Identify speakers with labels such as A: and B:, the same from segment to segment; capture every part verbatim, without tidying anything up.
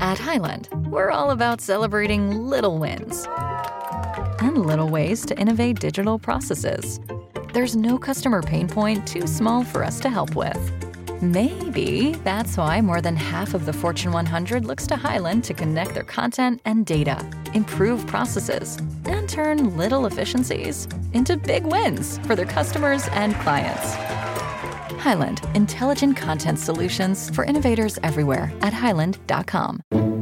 A: At Highland, we're all about celebrating little wins and little ways to innovate digital processes. There's no customer pain point too small for us to help with. Maybe that's why more than half of the Fortune one hundred looks to Highland to connect their content and data, improve processes, and turn little efficiencies into big wins for their customers and clients. Highland, intelligent content solutions for innovators everywhere at highland dot com.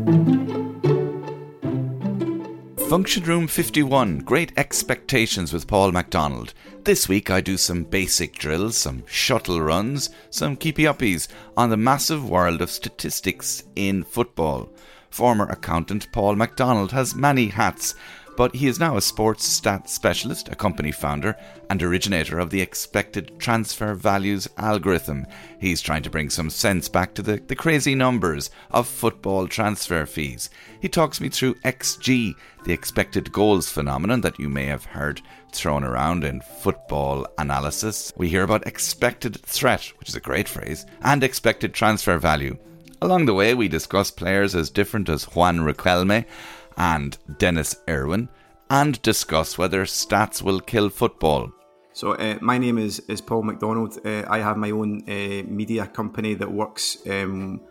B: Function Room fifty-one, Great Expectations with Paul MacDonald. This week I do some basic drills, some shuttle runs, some keepy-uppies on the massive world of statistics in football. Former accountant Paul MacDonald has many hats, but he is now a sports stat specialist, a company founder, and originator of the expected transfer values algorithm. He's trying to bring some sense back to the, the crazy numbers of football transfer fees. He talks me through X G, the expected goals phenomenon that you may have heard thrown around in football analysis. We hear about expected threat, which is a great phrase, and expected transfer value. Along the way, we discuss players as different as Juan Riquelme and Dennis Irwin, and discuss whether stats will kill football.
C: So uh, my name is, is Paul MacDonald. Uh, I have my own uh, media company that works um,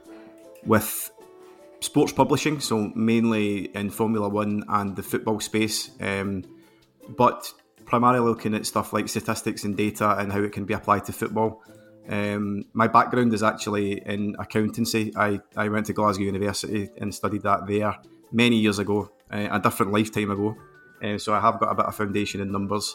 C: with sports publishing, so mainly in Formula One and the football space, um, but primarily looking at stuff like statistics and data and how it can be applied to football. Um, my background is actually in accountancy. I, I went to Glasgow University and studied that there many years ago, uh, a different lifetime ago. Uh, so I have got a bit of foundation in numbers.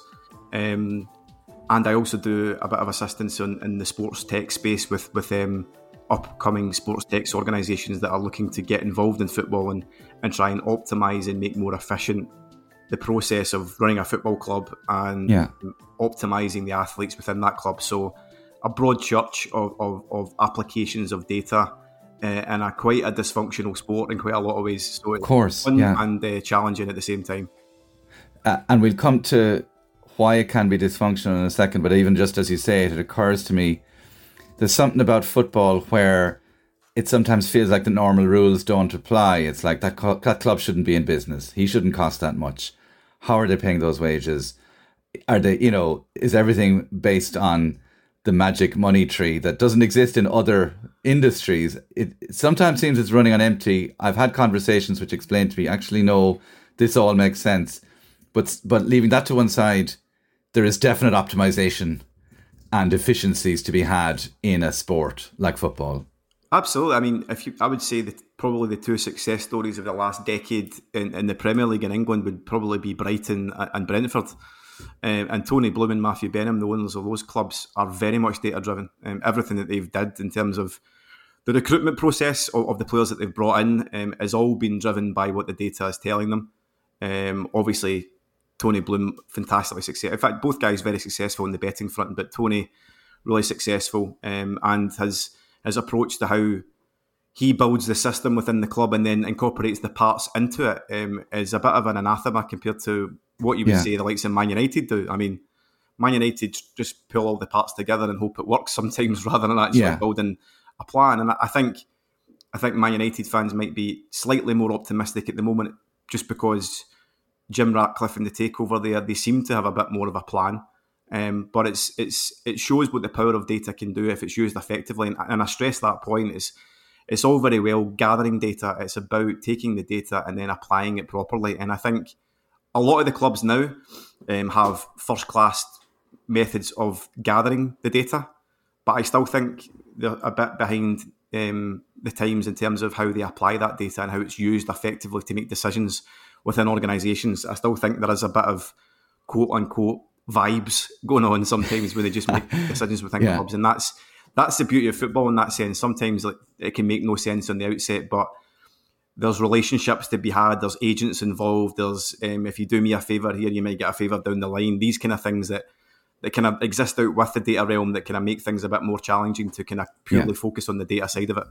C: Um, and I also do a bit of assistance in, in the sports tech space with, with um, upcoming sports tech organisations that are looking to get involved in football and, and try and optimise and make more efficient the process of running a football club and
B: yeah.
C: optimising the athletes within that club. So a broad church of, of, of applications of data uh, in a quite a dysfunctional sport in quite a lot of ways. So it's
B: of course,
C: fun
B: yeah.
C: and uh, challenging at the same time.
B: Uh, and we'll come to why it can be dysfunctional in a second, but even just as you say it, it occurs to me there's something about football where it sometimes feels like the normal rules don't apply. It's like that, co- that club shouldn't be in business. He shouldn't cost that much. How are they paying those wages? Are they, you know, is everything based on the magic money tree that doesn't exist in other industries? It, it sometimes seems it's running on empty. I've had conversations which explain to me, actually, no, this all makes sense. But but leaving that to one side, there is definite optimization and efficiencies to be had in a sport like football.
C: Absolutely. I mean, if you, I would say that probably the two success stories of the last decade in, in the Premier League in England would probably be Brighton and Brentford. Um, and Tony Bloom and Matthew Benham, the owners of those clubs, are very much data-driven. Um, everything that they've did in terms of the recruitment process of, of the players that they've brought in um, has all been driven by what the data is telling them. Um, obviously, Tony Bloom, fantastically successful. In fact, both guys very successful in the betting front, but Tony really successful um, and his, his approach to how he builds the system within the club and then incorporates the parts into it um, is a bit of an anathema compared to what you would
B: yeah.
C: say the likes of Man United do. I mean, Man United just pull all the parts together and hope it works sometimes rather than actually
B: yeah.
C: building a plan. And I think I think Man United fans might be slightly more optimistic at the moment just because Jim Ratcliffe and the takeover there, they seem to have a bit more of a plan. Um, but it's it's it shows what the power of data can do if it's used effectively. And, and I stress that point is it's all very well gathering data. It's about taking the data and then applying it properly. And I think a lot of the clubs now um, have first-class methods of gathering the data, but I still think they're a bit behind um, the times in terms of how they apply that data and how it's used effectively to make decisions within organisations. I still think there is a bit of quote-unquote vibes going on sometimes where they just make decisions within
B: yeah.
C: clubs, and that's that's the beauty of football in that sense. Sometimes like, it can make no sense on the outset, but there's relationships to be had, there's agents involved, there's um, if you do me a favour here, you might get a favour down the line. These kind of things that, that kind of exist out with the data realm that kind of make things a bit more challenging to kind of purely yeah. focus on the data side of it.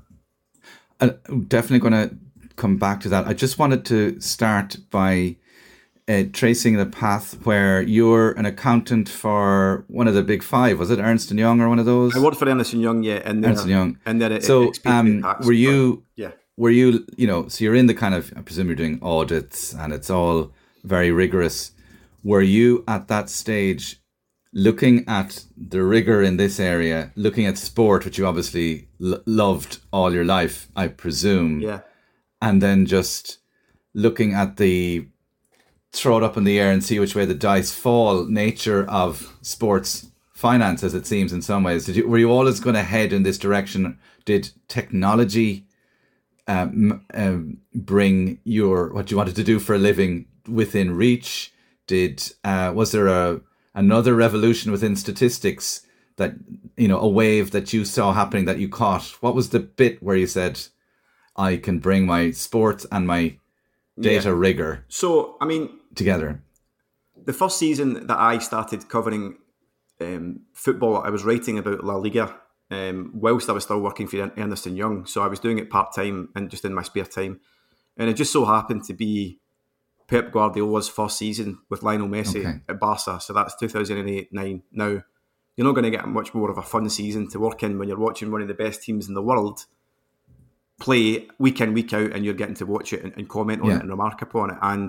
B: I'm definitely going to come back to that. I just wanted to start by uh, tracing the path where you're an accountant for one of the big five. Was it Ernst and Young or one of those?
C: I worked for Ernst and Young, yeah. And
B: Ernst and Young.
C: And then it,
B: so,
C: it
B: um,
C: tax,
B: were you?
C: Yeah.
B: were you, you know, so you're in the kind of, I presume you're doing audits and it's all very rigorous. Were you at that stage looking at the rigor in this area, looking at sport, which you obviously l- loved all your life, I presume,
C: Yeah.
B: and then just looking at the throw it up in the air and see which way the dice fall nature of sports finance, as it seems in some ways? Did you, were you always going to head in this direction? Did technology um, um, bring your what you wanted to do for a living within reach? Did uh, was there a another revolution within statistics that, you know, a wave that you saw happening that you caught? What was the bit where you said, I can bring my sport and my data yeah. rigor
C: so I mean
B: together?
C: The first season that I started covering um, football, I was writing about La Liga um, whilst I was still working for Ernst and Young. So I was doing it part-time and just in my spare time. And it just so happened to be Pep Guardiola's first season with Lionel Messi okay. at Barca. So that's two thousand eight nine. Now, you're not going to get much more of a fun season to work in when you're watching one of the best teams in the world play week in, week out, and you're getting to watch it and, and comment on yeah. it and remark upon it. And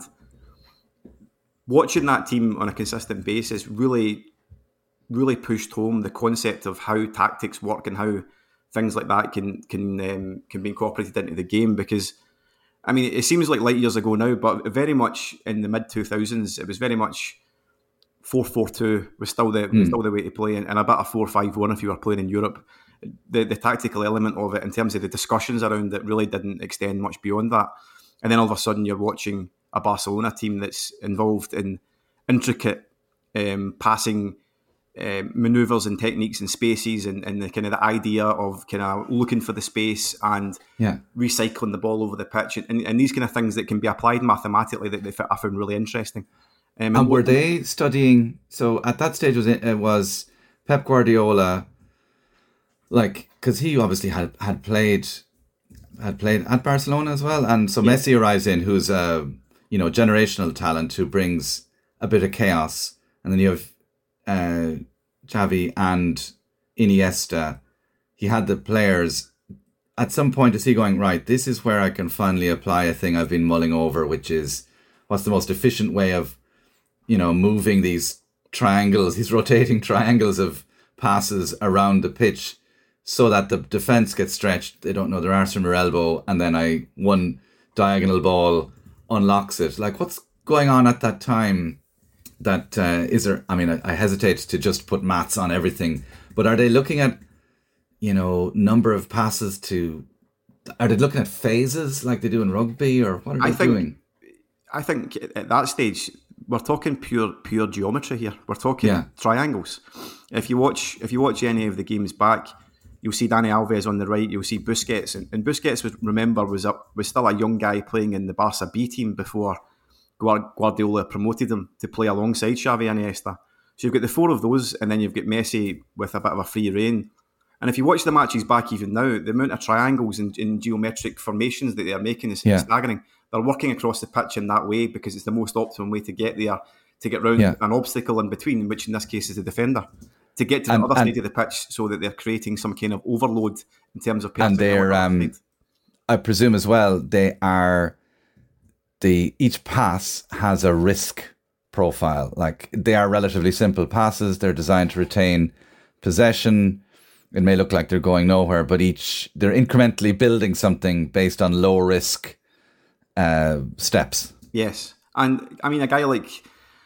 C: watching that team on a consistent basis really, really pushed home the concept of how tactics work and how things like that can can um, can be incorporated into the game. Because, I mean, it seems like light years ago now, but very much in the mid two thousands, it was very much four four two was still the mm. was still the way to play, and, and a bit of four five one if you were playing in Europe. The the tactical element of it in terms of the discussions around it really didn't extend much beyond that. And then all of a sudden you're watching a Barcelona team that's involved in intricate um, passing uh, manoeuvres and techniques and spaces, and, and the kind of the idea of kind of looking for the space and
B: yeah.
C: recycling the ball over the pitch, and, and these kind of things that can be applied mathematically that they, I found really interesting.
B: Um, and, and were they studying? So at that stage was it, it was Pep Guardiola. Like, because he obviously had, had played had played at Barcelona as well, and so yeah. Messi arrives in, who's a you know generational talent who brings a bit of chaos, and then you have uh, Xavi and Iniesta. He had the players. At some point, is he going, right, this is where I can finally apply a thing I've been mulling over, which is what's the most efficient way of you know moving these triangles, these rotating triangles of passes around the pitch, so that the defence gets stretched, they don't know their arse from their elbow, and then I one diagonal ball unlocks it. Like, what's going on at that time? That uh, is there? I mean, I, I hesitate to just put maths on everything, but are they looking at, you know, number of passes to? Are they looking at phases like they do in rugby, or what are they
C: I think,
B: doing?
C: I think at that stage we're talking pure pure geometry here. We're talking
B: yeah.
C: triangles. If you watch if you watch any of the games back, you'll see Dani Alves on the right. You'll see Busquets, and, and Busquets was remember was up was still a young guy playing in the Barca B team before Guardiola promoted him to play alongside Xavi and Iniesta. So you've got the four of those, and then you've got Messi with a bit of a free rein. And if you watch the matches back even now, the amount of triangles and, and geometric formations that they are making is yeah. staggering. They're working across the pitch in that way because it's the most optimum way to get there, to get round yeah. an obstacle in between, which in this case is the defender, to get to the and, other and, side of the pitch so that they're creating some kind of overload in terms of...
B: And they're, um, I presume as well, they are... the each pass has a risk profile. Like, they are relatively simple passes. They're designed to retain possession. It may look like they're going nowhere, but each they're incrementally building something based on low risk uh, steps.
C: Yes. And I mean, a guy like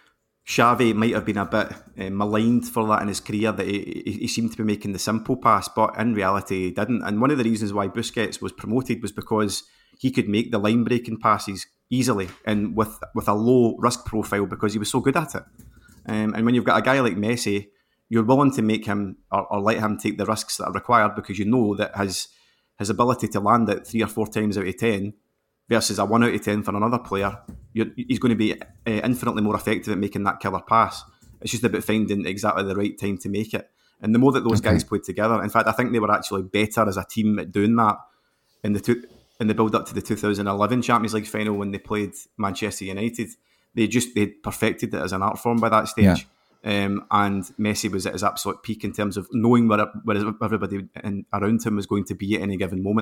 C: Xavi might have been a bit uh, maligned for that in his career, that he, he seemed to be making the simple pass, but in reality he didn't. And one of the reasons why Busquets was promoted was because he could make the line breaking passes easily and with with a low risk profile because he was so good at it. Um, and when you've got a guy like Messi, you're willing to make him or, or let him take the risks that are required because you know that his his ability to land it three or four times out of ten versus a one out of ten for another player, you're, he's going to be uh, infinitely more effective at making that killer pass. It's just about finding exactly the right time to make it. And the more that those okay. guys played together, in fact, I think they were actually better as a team at doing that in the two, in the build up to the two thousand eleven Champions League final when they played Manchester United. They just they perfected it as an art form by that stage. Yeah. Um, and Messi was at his absolute peak in terms of knowing where, where everybody in, around him was going to be at any given moment.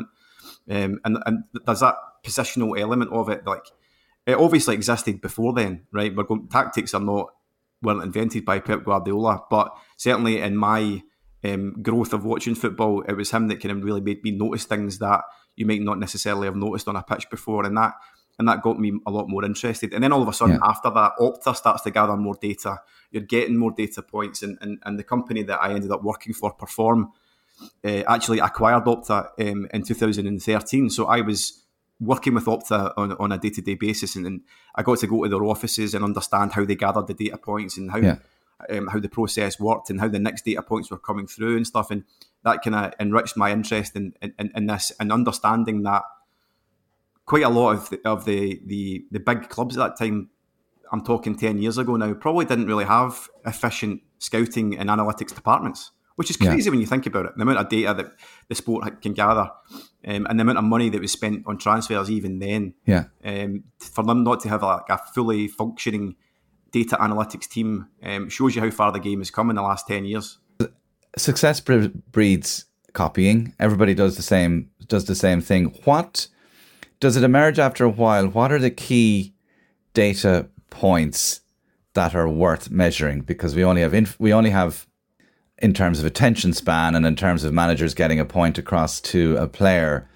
C: Um, and, and there's that positional element of it. Like, it obviously existed before then, right? We're going, tactics are not, weren't invented by Pep Guardiola, but certainly in my um, growth of watching football, it was him that kind of really made me notice things that you might not necessarily have noticed on a pitch before, and that and that got me a lot more interested. And then all of a sudden, yeah. after that, Opta starts to gather more data. You're getting more data points, and and, and the company that I ended up working for, Perform, uh, actually acquired Opta um, in two thousand thirteen. So I was working with Opta on, on a day-to-day basis, and, and I got to go to their offices and understand how they gathered the data points and how yeah. um, how the process worked and how the next data points were coming through and stuff. And that kind of enriched my interest in, in, in this, and understanding that quite a lot of the, of the, the, the big clubs at that time, I'm talking ten years ago now, probably didn't really have efficient scouting and analytics departments, which is crazy yeah. when you think about it. The amount of data that the sport can gather, um, and the amount of money that was spent on transfers even then.
B: Yeah.
C: Um, for them not to have like a fully functioning data analytics team um, shows you how far the game has come in the last ten years.
B: Success breeds copying. Everybody does the same does the same thing. What does it emerge after a while? What are the key data points that are worth measuring? Because we only have inf- we only have in terms of attention span and in terms of managers getting a point across to a player.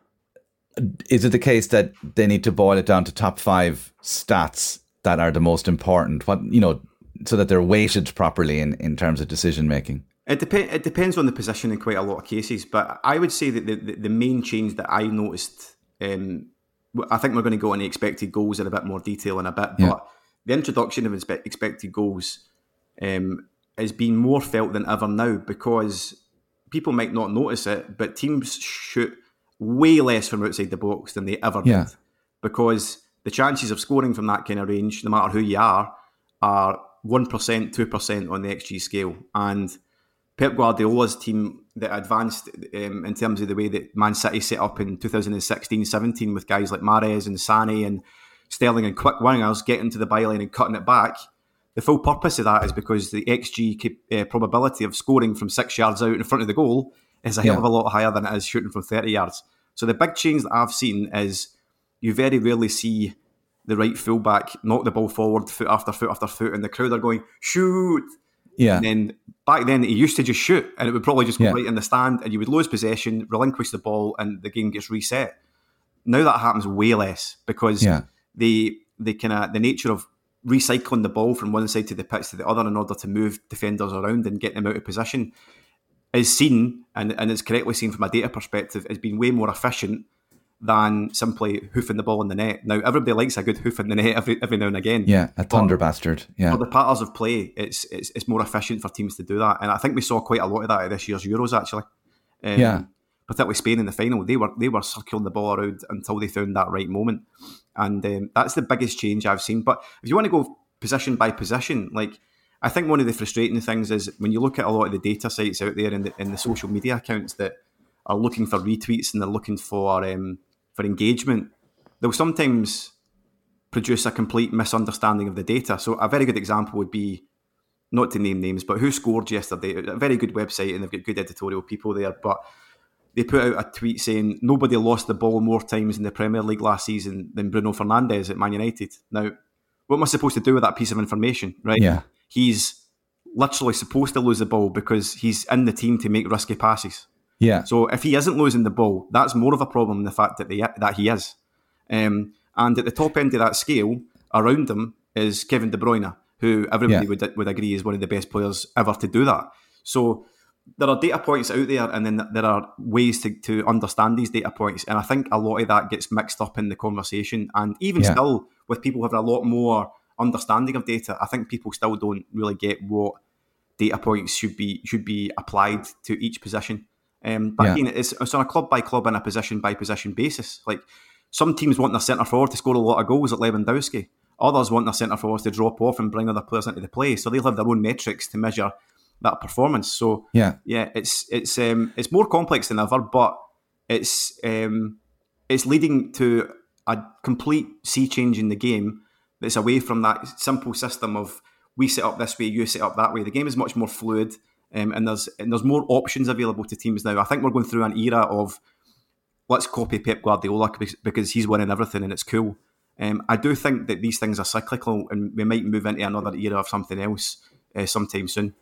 B: Is it the case that they need to boil it down to top five stats that are the most important? What, you know, so that they're weighted properly in, in terms of decision making?
C: It, dep- it depends on the position in quite a lot of cases, but I would say that the, the, the main change that I noticed, um, I think we're going to go into expected goals in a bit more detail in a bit, yeah. but the introduction of inspe- expected goals um, has been more felt than ever now, because people might not notice it, but teams shoot way less from outside the box than they ever
B: yeah.
C: did, because the chances of scoring from that kind of range, no matter who you are, are one percent, two percent on the X G scale. And Pep Guardiola's team that advanced um, in terms of the way that Man City set up in two thousand sixteen seventeen with guys like Mahrez and Sané and Sterling and quick wingers getting to the byline and cutting it back. The full purpose of that is because the X G uh, probability of scoring from six yards out in front of the goal is a hell
B: yeah.
C: of a lot higher than it is shooting from thirty yards. So the big change that I've seen is you very rarely see the right fullback knock the ball forward foot after foot after foot, and the crowd are going, shoot!
B: Yeah.
C: And then back then, he used to just shoot, and it would probably just go
B: yeah.
C: right in the stand, and you would lose possession, relinquish the ball, and the game gets reset. Now that happens way less, because
B: yeah.
C: the the kind of the nature of recycling the ball from one side to the pitch to the other in order to move defenders around and get them out of position is seen, and, and it's correctly seen from a data perspective, as being way more efficient than simply hoofing the ball in the net. Now, everybody likes a good hoof in the net every every now and again.
B: Yeah, a thunder
C: but
B: bastard. Yeah.
C: For the patterns of play, it's, it's it's more efficient for teams to do that. And I think we saw quite a lot of that at this year's Euros, actually. Um,
B: yeah.
C: Particularly Spain in the final. They were they were circling the ball around until they found that right moment. And um, that's the biggest change I've seen. But if you want to go position by position, like, I think one of the frustrating things is when you look at a lot of the data sites out there in the, in the social media accounts that are looking for retweets and they're looking for um, for engagement, they'll sometimes produce a complete misunderstanding of the data. So a very good example would be, not to name names, but Who Scored yesterday, a very good website, and they've got good editorial people there, but they put out a tweet saying nobody lost the ball more times in the Premier League last season than Bruno Fernandes at Man United. Now, what am I supposed to do with that piece of information, right?
B: Yeah.
C: He's literally supposed to lose the ball because he's in the team to make risky passes.
B: Yeah.
C: So if he isn't losing the ball, that's more of a problem than the fact that they, that he is. Um, and at the top end of that scale, around him is Kevin De Bruyne, who everybody yeah. would would agree is one of the best players ever to do that. So there are data points out there, and then there are ways to, to understand these data points. And I think a lot of that gets mixed up in the conversation. And even yeah. still, with people having a lot more understanding of data, I think people still don't really get what data points should be should be applied to each position. Um, but
B: yeah.
C: again, it's, it's on a club by club and a position by position basis. Like, some teams want their centre forward to score a lot of goals, like Lewandowski. Others want their centre forwards to drop off and bring other players into the play. So they'll have their own metrics to measure that performance. So
B: yeah,
C: yeah, it's it's um, it's more complex than ever, but it's um, it's leading to a complete sea change in the game that's away from that simple system of we set up this way, you set up that way. The game is much more fluid. Um, and there's and there's more options available to teams now. I think we're going through an era of let's copy Pep Guardiola because he's winning everything and it's cool. Um, I do think that these things are cyclical and we might move into another era of something else uh, sometime soon.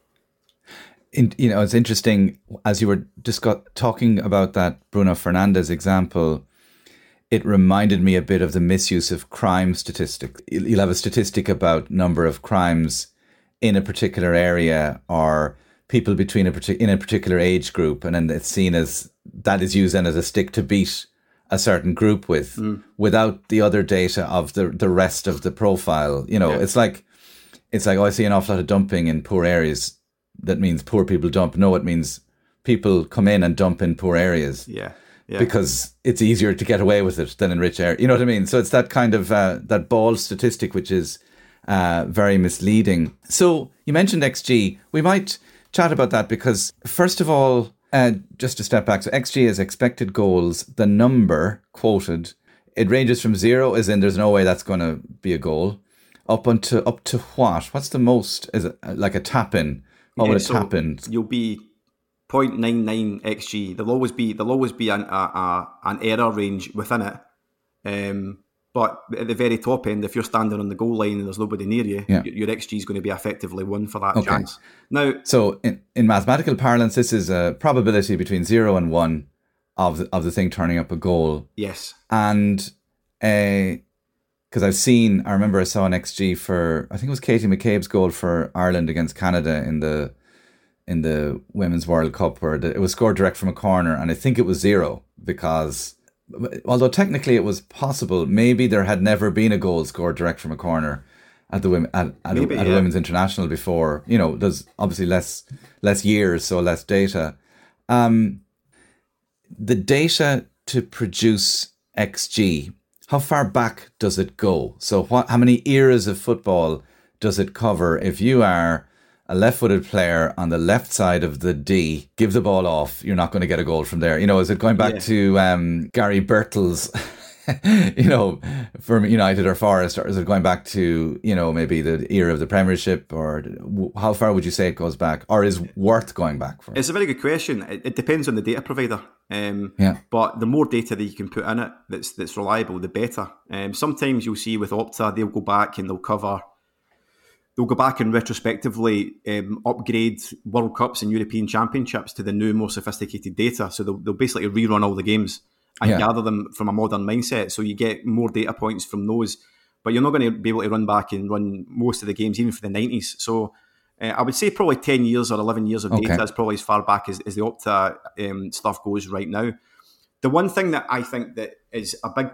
B: In, you know, it's interesting, as you were discuss- talking about that Bruno Fernandes example, it reminded me a bit of the misuse of crime statistics. You'll have a statistic about number of crimes in a particular area or people between a partic- in a particular age group, and then it's seen as, that is used then as a stick to beat a certain group with, mm. without the other data of the, the rest of the profile. You know, yeah. it's like, it's like, oh, I see an awful lot of dumping in poor areas. That means poor people dump. No, it means people come in and dump in poor areas.
C: Yeah, yeah.
B: Because it's easier to get away with it than in rich areas. You know what I mean? So it's that kind of, uh, that bald statistic, which is uh, very misleading. So you mentioned X G. We might chat about that because, first of all, uh, just to step back. So X G is expected goals. The number quoted, it ranges from zero, as in there's no way that's going to be a goal, up onto, up to what? What's the most? Is it like a tap-in? What yeah, would it so tap in?
C: You'll be zero point nine nine X G. There'll always be there'll always be an a, a, an error range within it. Um, but at the very top end, if you're standing on the goal line and there's nobody near you, yeah. your, your X G is going to be effectively one for that okay. chance. Now,
B: so in, in mathematical parlance, this is a probability between zero and one of the, of the thing turning up a goal.
C: Yes,
B: and a. Because I've seen, I remember I saw an X G for, I think it was Katie McCabe's goal for Ireland against Canada in the in the Women's World Cup, where it was scored direct from a corner, and I think it was zero because, although technically it was possible, maybe there had never been a goal scored direct from a corner at the women at, at, maybe, a, at yeah. a women's international before. You know, there's obviously less less years, so less data. Um, the data to produce X G. How far back does it go? So what? How many eras of football does it cover? If you are a left-footed player on the left side of the D, give the ball off, you're not going to get a goal from there. You know, is it going back yeah. to um, Gary Birtles, you know, for United or Forest, or is it going back to, you know, maybe the era of the Premiership, or how far would you say it goes back, or is worth going back for?
C: It's a very good question. It, it depends on the data provider. Um,
B: yeah.
C: But the more data that you can put in it that's that's reliable, the better. Um, sometimes you'll see with Opta, they'll go back and they'll cover, they'll go back and retrospectively um, upgrade World Cups and European Championships to the new, more sophisticated data. So they'll, they'll basically rerun all the games and yeah. gather them from a modern mindset. So you get more data points from those, but you're not going to be able to run back and run most of the games, even for the nineties. So Uh, I would say probably ten years or eleven years of data okay. is probably as far back as, as the Opta um, stuff goes right now. The one thing that I think that is a big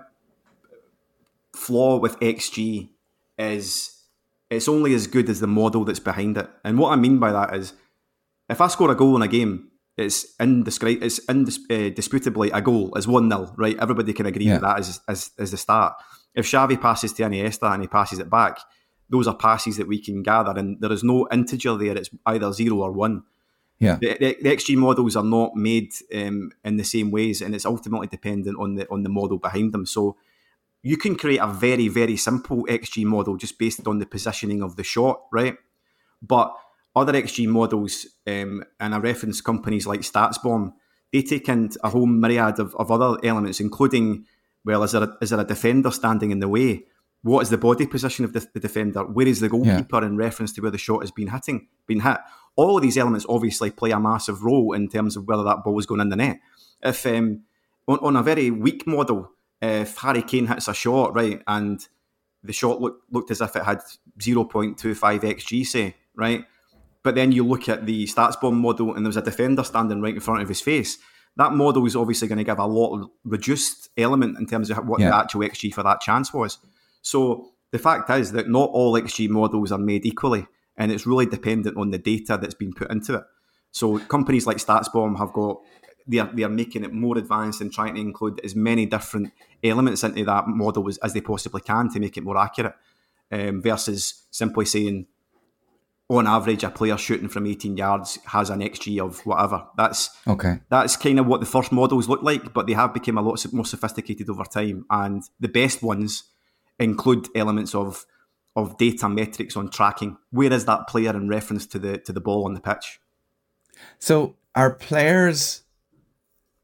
C: flaw with X G is it's only as good as the model that's behind it. And what I mean by that is, if I score a goal in a game, it's indiscri- it's indisputably a goal. It's one nil, right? Everybody can agree yeah. that that is, is, is the start. If Xavi passes to Iniesta and he passes it back, those are passes that we can gather, and there is no integer there. It's either zero or one.
B: Yeah,
C: the, the, the X G models are not made um, in the same ways, and it's ultimately dependent on the on the model behind them. So you can create a very very simple X G model just based on the positioning of the shot, right? But other X G models, um, and I reference companies like StatsBomb, they take in a whole myriad of, of other elements, including, well, is there a, is there a defender standing in the way? What is the body position of the, the defender? Where is the goalkeeper yeah. in reference to where the shot has been hitting, been hit? All of these elements obviously play a massive role in terms of whether that ball is going in the net. If um, on, on a very weak model, if Harry Kane hits a shot, right, and the shot look, looked as if it had zero point two five X G, say, right, but then you look at the StatsBomb model and there's a defender standing right in front of his face, that model is obviously going to give a lot of reduced element in terms of what yeah. the actual X G for that chance was. So the fact is that not all X G models are made equally, and it's really dependent on the data that's been put into it. So companies like StatsBomb have got, they are, they are making it more advanced and trying to include as many different elements into that model as, as they possibly can to make it more accurate, um, versus simply saying, on average, a player shooting from eighteen yards has an X G of whatever. That's
B: okay.
C: That's kind of what the first models look like, but they have become a lot more sophisticated over time, and the best ones include elements of of data metrics on tracking. Where is that player in reference to the to the ball on the pitch?
B: So are players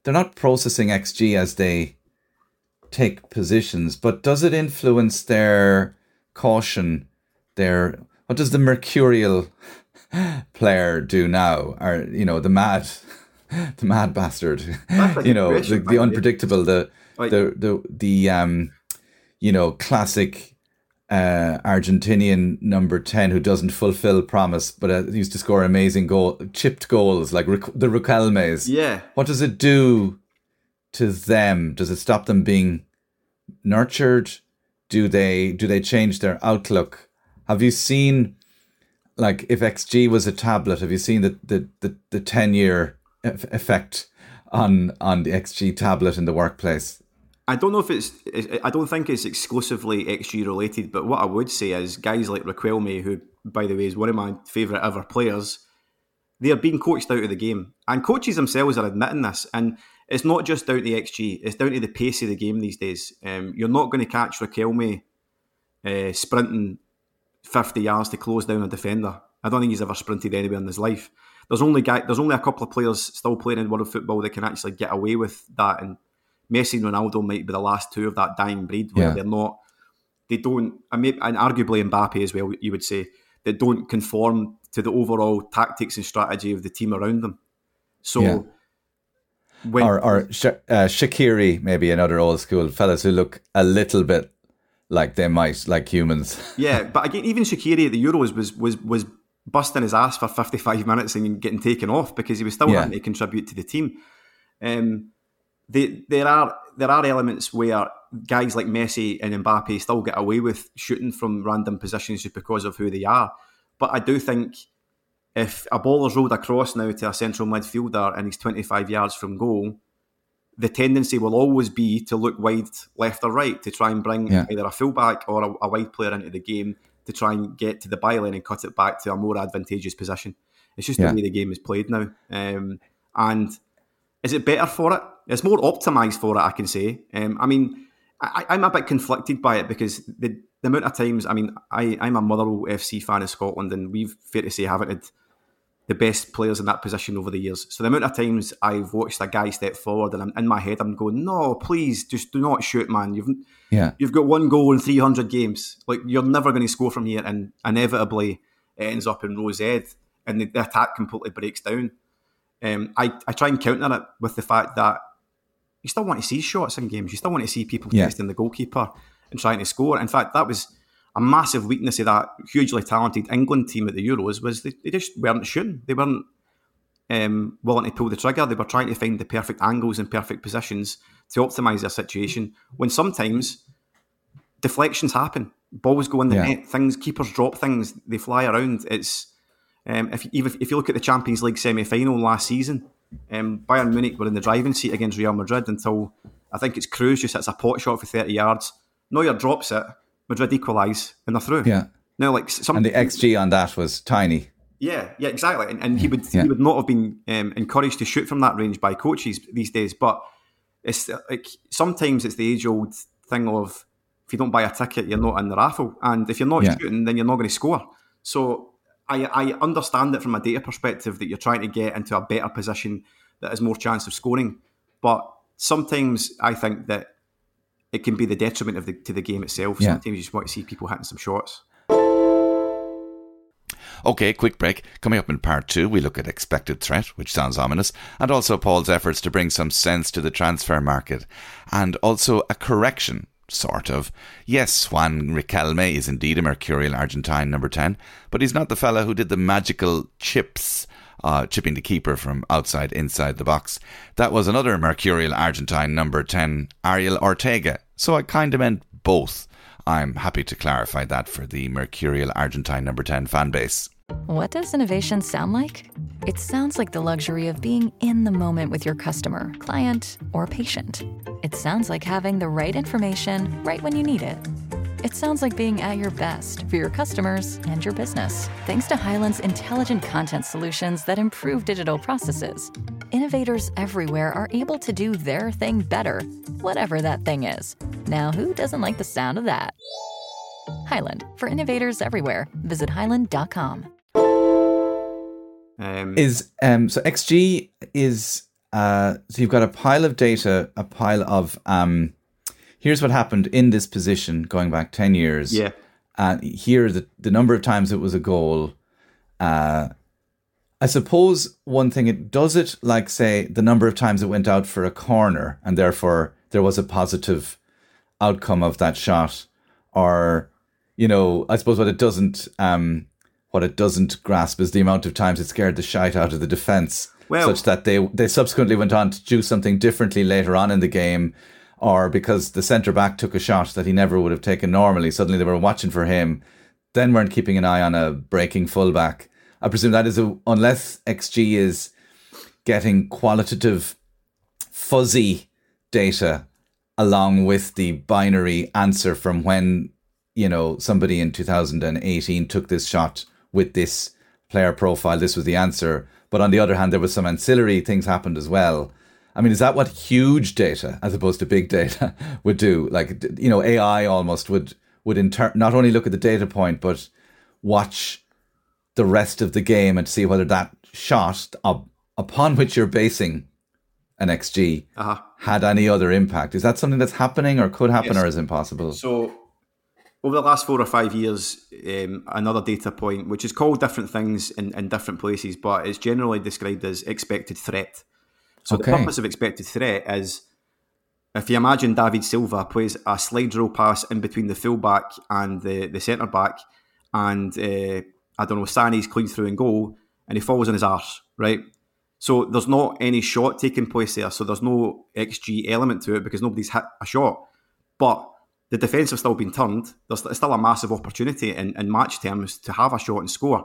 B: they're not processing X G as they take positions, but does it influence their caution? Their what does the mercurial player do now? Or you know, the mad, the mad bastard. You know, the, the unpredictable, the like, the the the um, you know, classic. Uh, Argentinian number ten who doesn't fulfill promise, but uh, used to score amazing goal, chipped goals like Ric- the Riquelmes.
C: Yeah.
B: What does it do to them? Does it stop them being nurtured? Do they do they change their outlook? Have you seen, like, if X G was a tablet? Have you seen the the the, the ten year effect on on the X G tablet in the workplace?
C: I don't know if it's, I don't think it's exclusively X G related, but what I would say is guys like Riquelme, who, by the way, is one of my favourite ever players, they are being coached out of the game. And coaches themselves are admitting this. And it's not just down to X G, it's down to the pace of the game these days. Um, you're not going to catch Riquelme uh, sprinting fifty yards to close down a defender. I don't think he's ever sprinted anywhere in his life. There's only guy, there's only a couple of players still playing in world football that can actually get away with that, and Messi and Ronaldo might be the last two of that dying breed where yeah. they're not, they don't, and arguably Mbappe as well, you would say, that don't conform to the overall tactics and strategy of the team around them. So, yeah. when,
B: or, or uh, Shaqiri, maybe another old school fellas who look a little bit like they might, like humans.
C: Yeah, but again, even Shaqiri at the Euros was was was busting his ass for fifty-five minutes and getting taken off because he was still yeah. having to contribute to the team. Um, They, there are there are elements where guys like Messi and Mbappe still get away with shooting from random positions just because of who they are. But I do think if a ball is rolled across now to a central midfielder and he's twenty-five yards from goal, the tendency will always be to look wide left or right to try and bring yeah. either a fullback or a, a wide player into the game to try and get to the byline and cut it back to a more advantageous position. It's just yeah. the way the game is played now. Um, and is it better for it? It's more optimised for it, I can say. Um, I mean, I, I'm a bit conflicted by it because the, the amount of times, I mean, I, I'm a Motherwell F C fan of Scotland, and we've, fair to say, haven't had the best players in that position over the years. So the amount of times I've watched a guy step forward and I'm, in my head I'm going, no, please, just do not shoot, man. You've yeah. you've got one goal in three hundred games. Like, you're never going to score from here, and inevitably it ends up in Rose Ed and the, the attack completely breaks down. Um, I, I try and counter it with the fact that you still want to see shots in games. You still want to see people yeah. testing the goalkeeper and trying to score. In fact, that was a massive weakness of that hugely talented England team at the Euros, was they, they just weren't shooting. They weren't um, willing to pull the trigger. They were trying to find the perfect angles and perfect positions to optimise their situation, when sometimes deflections happen. Balls go in the yeah. net, things, keepers drop things, they fly around. It's um, if, even if you look at the Champions League semi-final last season, Um, Bayern Munich were in the driving seat against Real Madrid until I think it's Kroos just hits a pot shot for thirty yards. Neuer drops it, Madrid equalise, and they're through.
B: Yeah.
C: Now, like some,
B: and the X G on that was tiny.
C: Yeah, yeah, exactly. And, and he would
B: yeah.
C: he would not have been um, encouraged to shoot from that range by coaches these days. But it's like sometimes it's the age old thing of if you don't buy a ticket, you're not in the raffle, and if you're not yeah. shooting, then you're not going to score. So I, I understand it from a data perspective that you're trying to get into a better position that has more chance of scoring. But sometimes I think that it can be the detriment of the, to the game itself. Yeah. Sometimes you just want to see people hitting some shots.
B: Okay, quick break. Coming up in part two, we look at expected threat, which sounds ominous, and also Paul's efforts to bring some sense to the transfer market, and also a correction. Sort of. Yes, Juan Riquelme is indeed a mercurial Argentine number ten, but he's not the fella who did the magical chips, uh, chipping the keeper from outside inside the box. That was another mercurial Argentine number ten, Ariel Ortega. So I kind of meant both. I'm happy to clarify that for the mercurial Argentine number ten fan base.
A: What does innovation sound like? It sounds like the luxury of being in the moment with your customer, client, or patient. It sounds like having the right information right when you need it. It sounds like being at your best for your customers and your business. Thanks to Hyland's intelligent content solutions that improve digital processes, innovators everywhere are able to do their thing better, whatever that thing is. Now, who doesn't like the sound of that? Hyland, for innovators everywhere. Visit hyland dot com.
B: Um, is um so X G is uh, so you've got a pile of data, a pile of um, here's what happened in this position going back ten years.
C: Yeah.
B: Uh, here the the number of times it was a goal. Uh, I suppose one thing it does it like say the number of times it went out for a corner and therefore there was a positive outcome of that shot, or you know, I suppose what it doesn't um, what it doesn't grasp is the amount of times it scared the shite out of the defence, well, such that they they subsequently went on to do something differently later on in the game, or because the centre back took a shot that he never would have taken normally, suddenly they were watching for him, then weren't keeping an eye on a breaking fullback. I presume that is a, unless X G is getting qualitative, fuzzy data along with the binary answer from when, you know, somebody in two thousand eighteen took this shot with this player profile, this was the answer. But on the other hand, there was some ancillary things happened as well. I mean, is that what huge data, as opposed to big data, would do? Like, you know, A I almost would, would inter- not only look at the data point, but watch the rest of the game and see whether that shot up, upon which you're basing an X G uh-huh. had any other impact. Is that something that's happening or could happen, yes, or is impossible?
C: So over the last four or five years, um, another data point, which is called different things in, in different places, but it's generally described as expected threat. So okay. The purpose of expected threat is, if you imagine David Silva plays a slide rule pass in between the fullback and the, the centre-back, and uh, I don't know, Sané's clean through and goal, and he falls on his arse, right? So there's not any shot taking place there, so there's no X G element to it because nobody's hit a shot. But the defence have still been turned. There's still a massive opportunity in, in match terms to have a shot and score.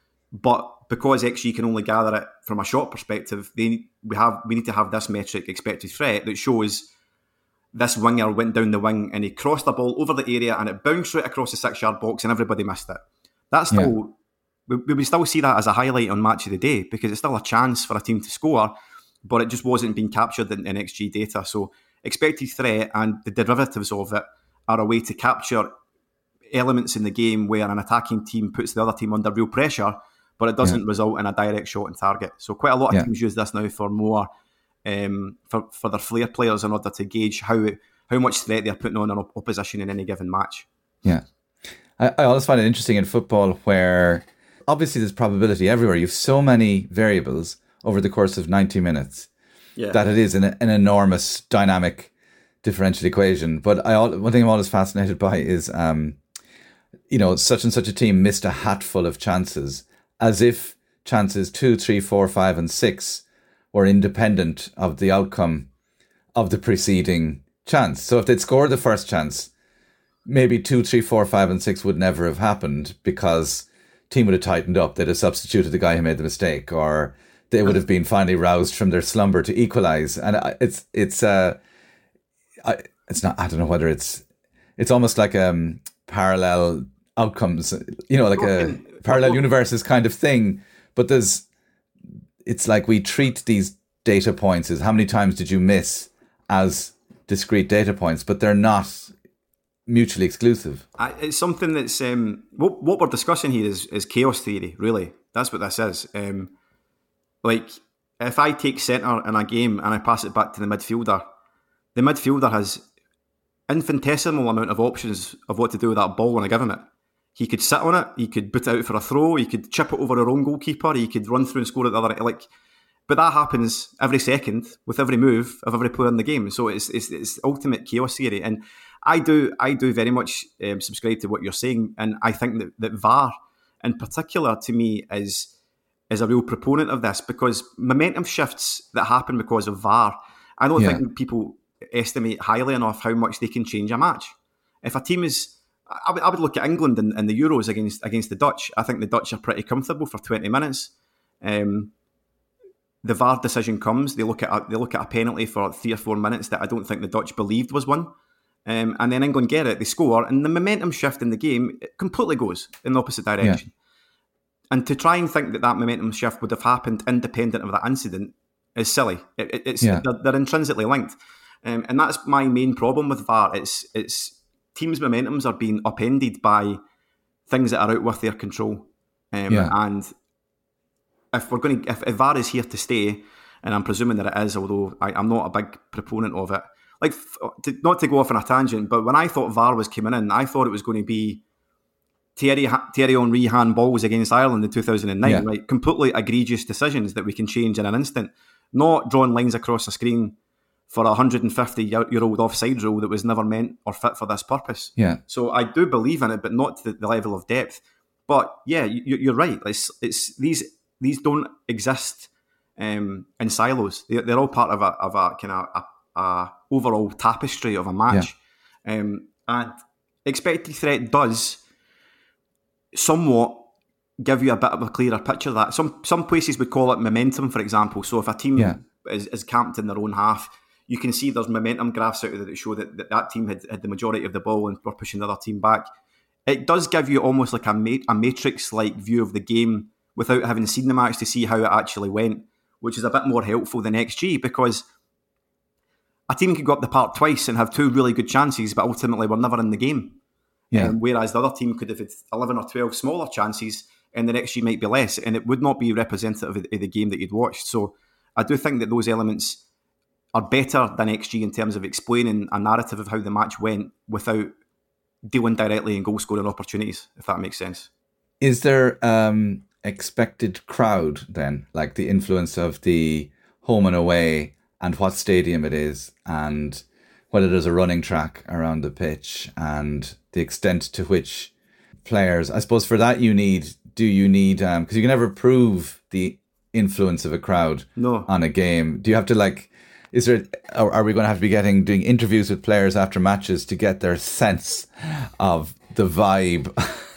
C: But because X G can only gather it from a shot perspective, they, we have we need to have this metric, expected threat, that shows this winger went down the wing and he crossed the ball over the area and it bounced right across the six-yard box and everybody missed it. That's still... Yeah. We would still see that as a highlight on Match of the Day because it's still a chance for a team to score, but it just wasn't being captured in, in X G data. So expected threat and the derivatives of it are a way to capture elements in the game where an attacking team puts the other team under real pressure, but it doesn't yeah. result in a direct shot and target. So quite a lot of yeah. teams use this now for more um, for, for their flair players in order to gauge how how much threat they're putting on an op- opposition in any given match.
B: Yeah. I, I always find it interesting in football where obviously there's probability everywhere. You have so many variables over the course of ninety minutes yeah. that it is an, an enormous dynamic differential equation. But I one thing I'm always fascinated by is, um, you know, such and such a team missed a hatful of chances, as if chances two, three, four, five, and six were independent of the outcome of the preceding chance. So if they'd scored the first chance, maybe two, three, four, five, and six would never have happened because team would have tightened up. They'd have substituted the guy who made the mistake, or they would have been finally roused from their slumber to equalise. And it's it's uh, I, it's not. I don't know whether it's it's almost like um parallel outcomes, you know, like a parallel universes kind of thing. But there's, it's like we treat these data points as how many times did you miss as discrete data points, but they're not mutually exclusive.
C: I, it's something that's um, what what we're discussing here is is chaos theory. Really, that's what this is. Um, like if I take centre in a game and I pass it back to the midfielder, the midfielder has infinitesimal amount of options of what to do with that ball when I give him it. He could sit on it, he could boot it out for a throw, he could chip it over our own goalkeeper, he could run through and score at the other. Like, but that happens every second with every move of every player in the game. So it's it's, it's ultimate chaos theory. And I do I do very much um, subscribe to what you're saying, and I think that, that V A R in particular to me is is a real proponent of this, because momentum shifts that happen because of V A R, I don't yeah. think people estimate highly enough how much they can change a match. If a team is, I would, I would look at England in, in the Euros against against the Dutch. I think the Dutch are pretty comfortable for twenty minutes. Um, the V A R decision comes, they look at a, they look at a penalty for three or four minutes that I don't think the Dutch believed was one. Um, and then England get it, they score, and the momentum shift in the game it completely goes in the opposite direction. Yeah. And to try and think that that momentum shift would have happened independent of that incident is silly. It, it, it's yeah. they're, they're intrinsically linked, um, and that's my main problem with V A R. It's it's teams' momentums are being upended by things that are out with their control, um, yeah. and if we're going to, if, if V A R is here to stay, and I'm presuming that it is, although I, I'm not a big proponent of it. Like, to, not to go off on a tangent, but when I thought V A R was coming in, I thought it was going to be Thierry, Thierry Henry handballs against Ireland in two thousand nine, yeah. right? Completely egregious decisions that we can change in an instant, not drawing lines across the screen for a one hundred fifty-year-old offside rule that was never meant or fit for this purpose.
B: Yeah.
C: So I do believe in it, but not to the, the level of depth. But yeah, you, you're right. It's, it's these these don't exist um, in silos. They're, they're all part of a of a kind of a, a overall tapestry of a match. Yeah. Um, and expected threat does somewhat give you a bit of a clearer picture of that. Some some places would call it momentum, for example. So if a team yeah. is, is camped in their own half, you can see there's momentum graphs out there that show that that, that team had, had the majority of the ball and were pushing the other team back. It does give you almost like a, ma- a matrix-like view of the game without having seen the match to see how it actually went, which is a bit more helpful than X G, because a team could go up the park twice and have two really good chances, but ultimately were never in the game.
B: Yeah.
C: Um, whereas the other team could have had eleven or twelve smaller chances and the X G might be less, and it would not be representative of the game that you'd watched. So I do think that those elements are better than X G in terms of explaining a narrative of how the match went without dealing directly in goal scoring opportunities, if that makes sense.
B: Is there um expected crowd then, like the influence of the home and away and what stadium it is and whether there's a running track around the pitch and the extent to which players, I suppose for that you need, do you need, um, because you can never prove the influence of a crowd
C: no.
B: on a game. Do you have to like, is there, are, are we going to have to be getting, doing interviews with players after matches to get their sense of the vibe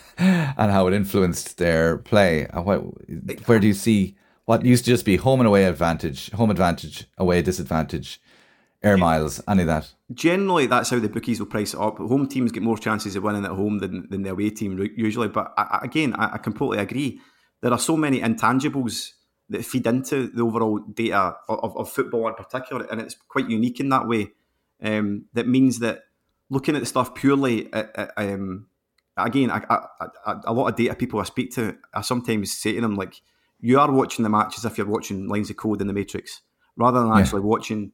B: and how it influenced their play? What, where do you see, what used to just be home and away advantage, home advantage, away disadvantage, air miles, any of that?
C: Generally, that's how the bookies will price it up. Home teams get more chances of winning at home than, than the away team usually. But I, again, I, I completely agree. There are so many intangibles that feed into the overall data of, of football in particular, and it's quite unique in that way. Um, that means that looking at the stuff purely, uh, uh, um, again, I, I, I, a lot of data people I speak to, I sometimes say to them, like, you are watching the match as if you're watching lines of code in the Matrix, rather than actually yeah. watching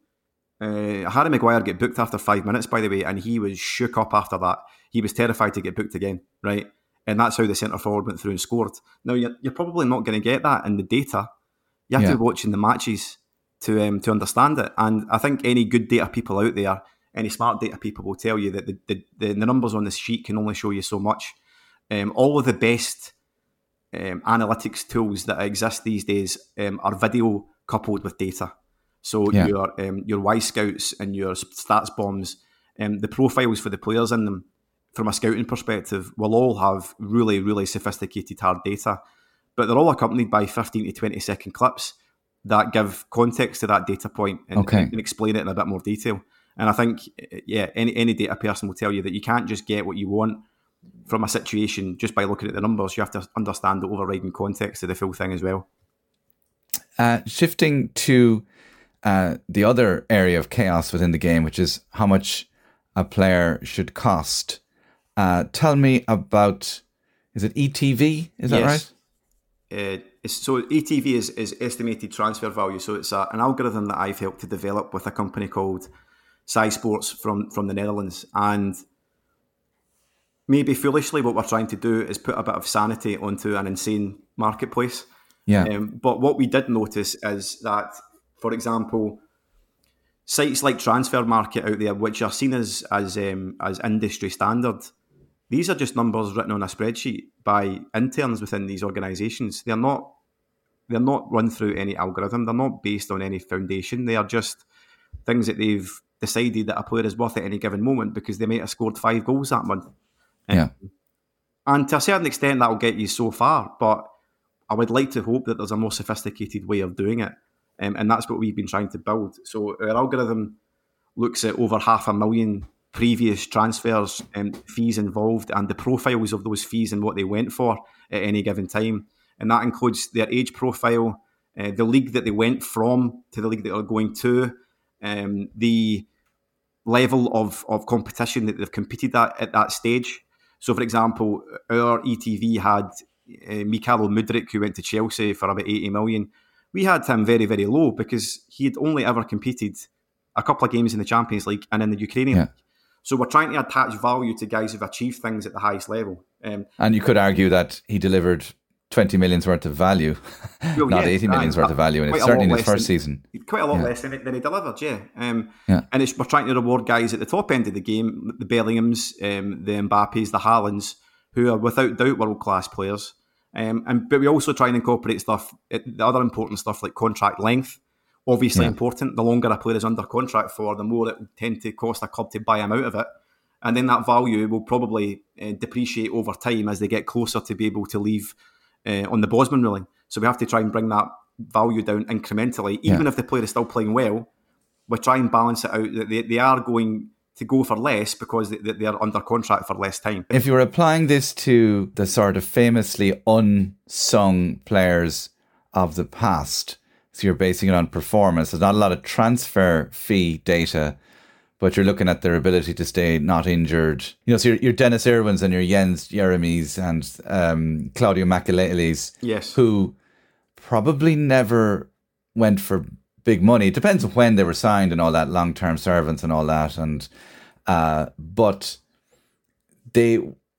C: Uh, Harry Maguire get booked after five minutes, by the way, and he was shook up after that. He was terrified to get booked again, right? And that's how the centre forward went through and scored. Now, you're, you're probably not going to get that in the data. You have yeah. to be watching the matches to um, to understand it. And I think any good data people out there, any smart data people will tell you that the, the, the, the numbers on this sheet can only show you so much. Um, all of the best um, analytics tools that exist these days um, are video coupled with data. So yeah. your um, your Y-Scouts and your stats bombs, um, the profiles for the players in them, from a scouting perspective, will all have really, really sophisticated hard data. But they're all accompanied by fifteen to twenty second clips that give context to that data point and, okay. and explain it in a bit more detail. And I think, yeah, any, any data person will tell you that you can't just get what you want from a situation just by looking at the numbers. You have to understand the overriding context of the full thing as well.
B: Uh, shifting to Uh, the other area of chaos within the game, which is how much a player should cost. Uh, tell me about, is it E T V? Is that
C: yes.
B: right?
C: Uh, it's, so E T V is, is estimated transfer value. So it's a, an algorithm that I've helped to develop with a company called Sci Sports from, from the Netherlands. And maybe foolishly, what we're trying to do is put a bit of sanity onto an insane marketplace.
B: Yeah.
C: Um, but what we did notice is that, for example, sites like Transfer Market out there, which are seen as as um, as industry standard, these are just numbers written on a spreadsheet by interns within these organisations. They're not they're not run through any algorithm. They're not based on any foundation. They are just things that they've decided that a player is worth at any given moment because they might have scored five goals that month.
B: Yeah.
C: Um, and to a certain extent, that will get you so far. But I would like to hope that there's a more sophisticated way of doing it. Um, and that's what we've been trying to build. So our algorithm looks at over half a million previous transfers and fees involved and the profiles of those fees and what they went for at any given time. And that includes their age profile, uh, the league that they went from to the league that they're going to, um, the level of, of competition that they've competed at at that stage. So, for example, our E T V had uh, Mikhailo Mudryk, who went to Chelsea for about eighty million. we had him very, very low because he had only ever competed a couple of games in the Champions League and in the Ukrainian
B: yeah.
C: League. So we're trying to attach value to guys who've achieved things at the highest level. Um,
B: and you could argue that he delivered twenty million's worth of value,
C: well,
B: not
C: yeah,
B: eighty million's worth of value, and it's certainly in his first
C: than,
B: season.
C: Quite a lot
B: yeah.
C: less than, than he delivered, yeah. Um,
B: yeah.
C: And it's, we're trying to reward guys at the top end of the game, the Bellinghams, um, the Mbappes, the Haalands, who are without doubt world-class players. Um, and But we also try and incorporate stuff, the other important stuff like contract length. Obviously yeah. important. The longer a player is under contract for, the more it will tend to cost a club to buy him out of it. And then that value will probably uh, depreciate over time as they get closer to be able to leave uh, on the Bosman ruling. So we have to try and bring that value down incrementally. Even yeah. if the player is still playing well, we try and balance it out. They, they are going to go for less because they, they are under contract for less time.
B: If you were applying this to the sort of famously unsung players of the past, so you're basing it on performance. There's not a lot of transfer fee data, but you're looking at their ability to stay not injured. You know, so your, your Dennis Irwins and your Jens Jeremies and um, Claudio Makelele's,
C: yes.
B: who probably never went for big money. It depends on when they were signed and all that, long-term servants and all that. And uh, but they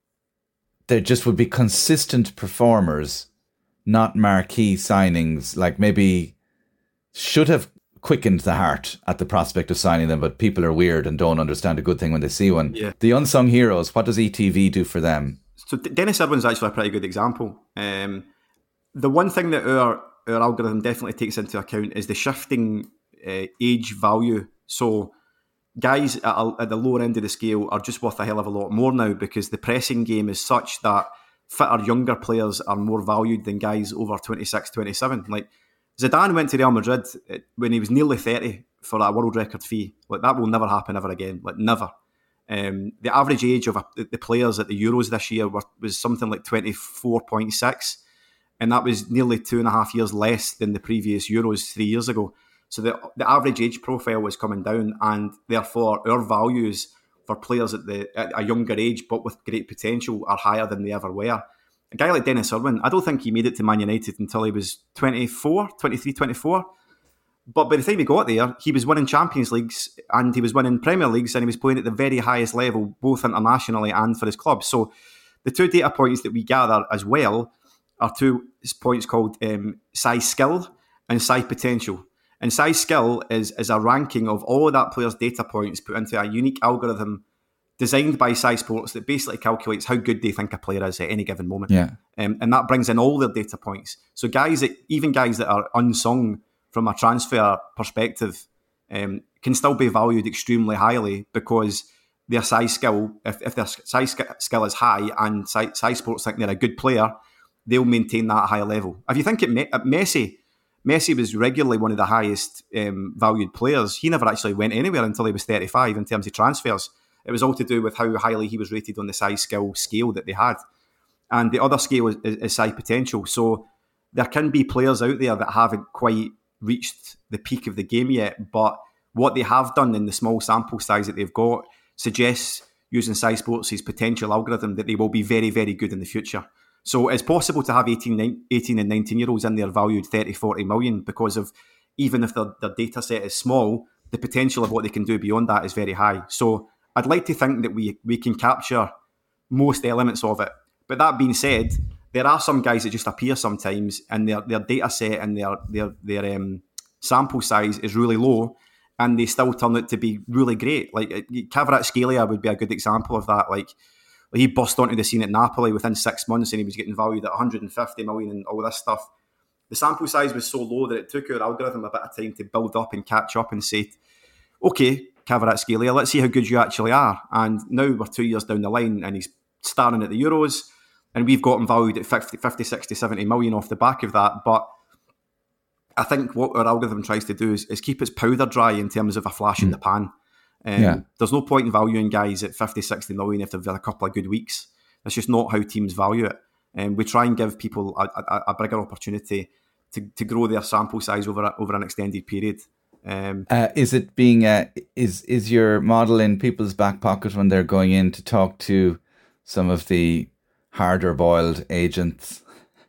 B: they just would be consistent performers, not marquee signings, like maybe should have quickened the heart at the prospect of signing them, but people are weird and don't understand a good thing when they see one.
C: Yeah.
B: The unsung heroes, what does E T V do for them?
C: So Dennis Irwin's actually a pretty good example. Um, the one thing that our, our algorithm definitely takes into account is the shifting uh, age value. So guys at, a, at the lower end of the scale are just worth a hell of a lot more now because the pressing game is such that fitter younger players are more valued than guys over twenty-six, twenty-seven. Like Zidane went to Real Madrid when he was nearly thirty for a world record fee. Like that will never happen ever again. Like never. Um, the average age of a, the players at the Euros this year were, was something like twenty-four point six, and that was nearly two and a half years less than the previous Euros three years ago. So the the average age profile was coming down, and therefore our values for players at the at a younger age but with great potential are higher than they ever were. A guy like Dennis Irwin, I don't think he made it to Man United until he was twenty-four, twenty-three, twenty-four. But by the time he got there, he was winning Champions Leagues and he was winning Premier Leagues and he was playing at the very highest level, both internationally and for his club. So the two data points that we gather as well are two points called um, size skill and size potential. And size skill is, is a ranking of all of that player's data points put into a unique algorithm designed by Sci Sports that basically calculates how good they think a player is at any given moment.
B: Yeah.
C: Um, and that brings in all their data points. So guys, that, even guys that are unsung from a transfer perspective, um, can still be valued extremely highly because their size skill, if, if their size skill is high and Sci Sports think they're a good player, they'll maintain that high level. If you think at, Me- at Messi, Messi was regularly one of the highest um, valued players. He never actually went anywhere until he was thirty-five in terms of transfers. It was all to do with how highly he was rated on the size skill scale that they had. And the other scale is, is, is size potential. So there can be players out there that haven't quite reached the peak of the game yet, but what they have done in the small sample size that they've got suggests, using Sci Sports' potential algorithm, that they will be very, very good in the future. So it's possible to have eighteen, eighteen and nineteen year olds in there valued thirty, forty million because of, even if their, their data set is small, the potential of what they can do beyond that is very high. So I'd like to think that we we can capture most elements of it. But that being said, there are some guys that just appear sometimes and their, their data set and their their their um, sample size is really low and they still turn out to be really great. Like Kvaratskhelia would be a good example of that. Like he burst onto the scene at Napoli within six months and he was getting valued at one hundred fifty million and all this stuff. The sample size was so low that it took our algorithm a bit of time to build up and catch up and say, okay, Kvaratskhelia, let's see how good you actually are. And now we're two years down the line and he's starting at the Euros and we've got him valued at fifty, fifty, sixty, seventy million off the back of that. But I think what our algorithm tries to do is, is keep its powder dry in terms of a flash mm. in the pan. Um, yeah. There's no point in valuing guys at fifty, sixty million if they've had a couple of good weeks. That's just not how teams value it. And um, we try and give people a, a, a bigger opportunity to, to grow their sample size over a, over an extended period. Um,
B: uh, is it being uh, is is your model in people's back pocket when they're going in to talk to some of the harder boiled agents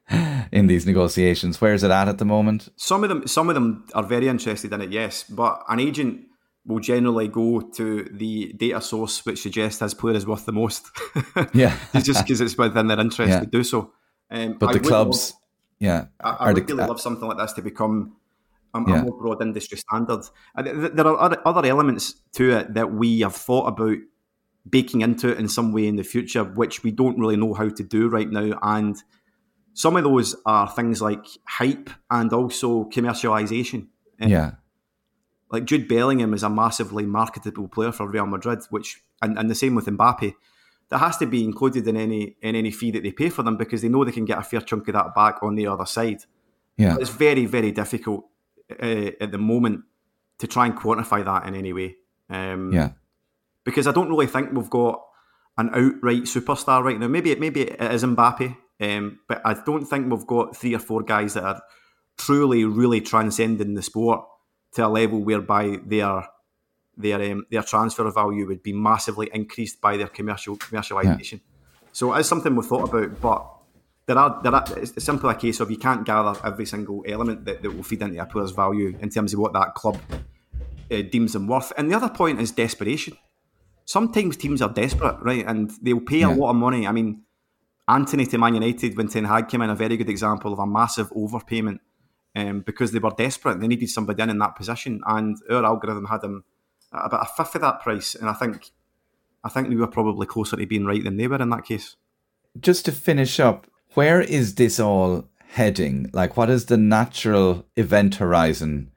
B: in these negotiations. Where's it at at the moment?
C: Some of them, some of them are very interested in it, yes. But an agent will generally go to the data source which suggests his player is worth the most.
B: Yeah,
C: just because it's within their interest
B: yeah.
C: to do so. Um,
B: but
C: I
B: the
C: would
B: clubs,
C: love,
B: yeah,
C: I, I would
B: the,
C: really
B: uh,
C: love something like this to become a,
B: yeah.
C: a more broad industry standard. And there are other, other elements to it that we have thought about baking into it in some way in the future, which we don't really know how to do right now. And some of those are things like hype and also commercialisation. Um,
B: yeah.
C: Like Jude Bellingham is a massively marketable player for Real Madrid, which and, and the same with Mbappe. That has to be included in any in any fee that they pay for them because they know they can get a fair chunk of that back on the other side.
B: Yeah.
C: But it's very, very difficult uh, at the moment to try and quantify that in any way. Um,
B: yeah.
C: Because I don't really think we've got an outright superstar right now. Maybe, maybe it is Mbappe, um, but I don't think we've got three or four guys that are truly, really transcending the sport to a level whereby their their um, their transfer value would be massively increased by their commercial commercialisation. Yeah. So it is something we've thought about, but there are there are it's simply a case of you can't gather every single element that, that will feed into a player's value in terms of what that club uh, deems them worth. And the other point is desperation. Sometimes teams are desperate, right, and they'll pay yeah. a lot of money. I mean, Antony to Man United when Ten Hag came in, a very good example of a massive overpayment um, because they were desperate. They needed somebody in in that position, and our algorithm had him at about a fifth of that price. And I think, I think we were probably closer to being right than they were in that case.
B: Just to finish up, where is this all heading? Like, what is the natural event horizon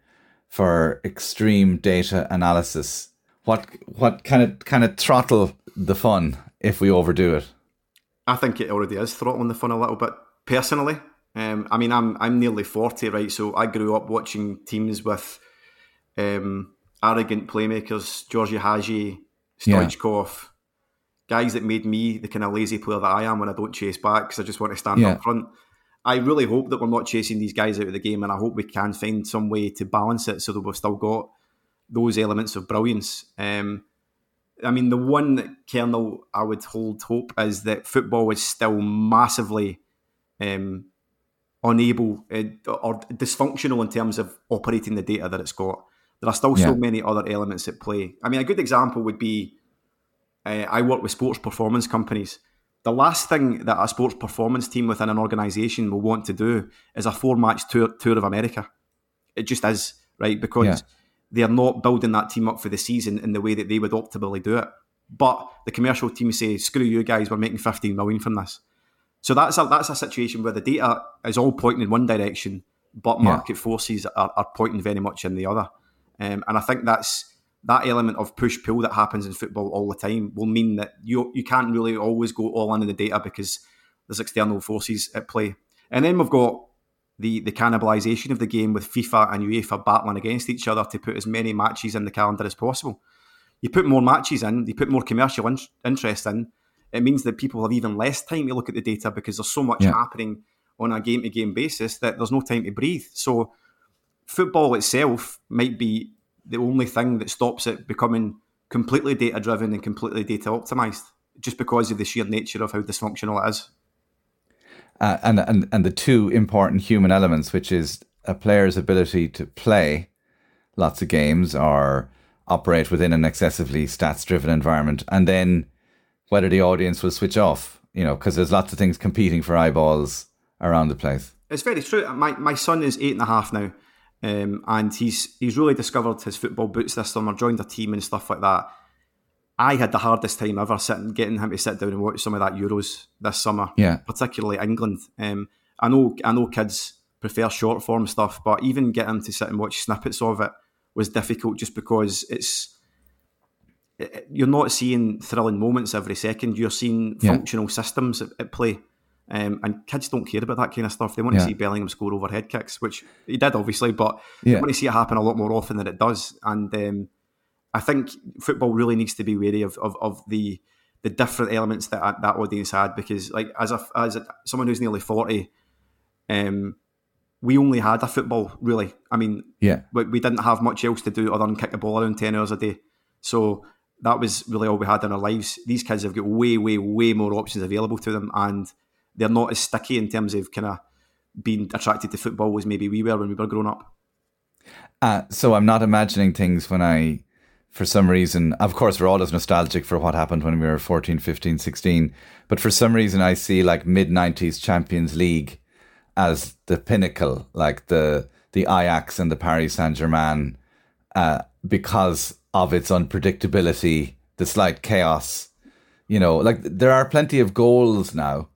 B: for extreme data analysis? What what kind of kind of throttle the fun if we overdo it?
C: I think it already is throttling the fun a little bit. Personally, um, I mean, I'm I'm nearly forty, right? So I grew up watching teams with um, arrogant playmakers, Georgi Hagi, Stoichkov, yeah. guys that made me the kind of lazy player that I am when I don't chase back because I just want to stand yeah. up front. I really hope that we're not chasing these guys out of the game, and I hope we can find some way to balance it so that we've still got those elements of brilliance. Um, I mean, the one kernel I would hold hope is that football is still massively um, unable uh, or dysfunctional in terms of operating the data that it's got. There are still yeah. so many other elements at play. I mean, a good example would be uh, I work with sports performance companies. The last thing that a sports performance team within an organisation will want to do is a four-match tour, tour of America. It just is, right? Because yeah. they're not building that team up for the season in the way that they would optimally do it. But the commercial team say, screw you guys, we're making fifteen million from this. So that's a, that's a situation where the data is all pointing in one direction, but market yeah. forces are, are pointing very much in the other. Um, and I think that's that element of push-pull that happens in football all the time will mean that you you can't really always go all in on the data because there's external forces at play. And then we've got the, the cannibalisation of the game with FIFA and UEFA battling against each other to put as many matches in the calendar as possible. You put more matches in, you put more commercial in- interest in, it means that people have even less time to look at the data because there's so much yeah. happening on a game-to-game basis that there's no time to breathe. So football itself might be the only thing that stops it becoming completely data-driven and completely data-optimised just because of the sheer nature of how dysfunctional it is.
B: Uh, and, and and the two important human elements, which is a player's ability to play lots of games or operate within an excessively stats-driven environment, and then whether the audience will switch off, you know, because there's lots of things competing for eyeballs around the place.
C: It's very true. My my son is eight and a half now, um, and he's he's really discovered his football boots this summer, joined a team and stuff like that. I had the hardest time ever sitting, getting him to sit down and watch some of that Euros this summer,
B: yeah.
C: particularly England. Um, I know I know kids prefer short form stuff, but even getting him to sit and watch snippets of it was difficult just because it's it, you're not seeing thrilling moments every second. You're seeing yeah. functional systems at, at play, um, and kids don't care about that kind of stuff. They want yeah. to see Bellingham score overhead kicks, which he did obviously, but yeah. they want to see it happen a lot more often than it does. And um, I think football really needs to be wary of of, of the the different elements that that audience had, because like as a as a, someone who's nearly forty, um, we only had a football really. I mean,
B: yeah,
C: we, we didn't have much else to do other than kick the ball around ten hours a day. So that was really all we had in our lives. These kids have got way, way, way more options available to them, and they're not as sticky in terms of kind of being attracted to football as maybe we were when we were growing up.
B: Uh, so I'm not imagining things when I, for some reason, of course, we're always nostalgic for what happened when we were fourteen, fifteen, sixteen. But for some reason, I see like mid nineties Champions League as the pinnacle, like the the Ajax and the Paris Saint-Germain, uh, because of its unpredictability, the slight chaos. You know, like there are plenty of goals now,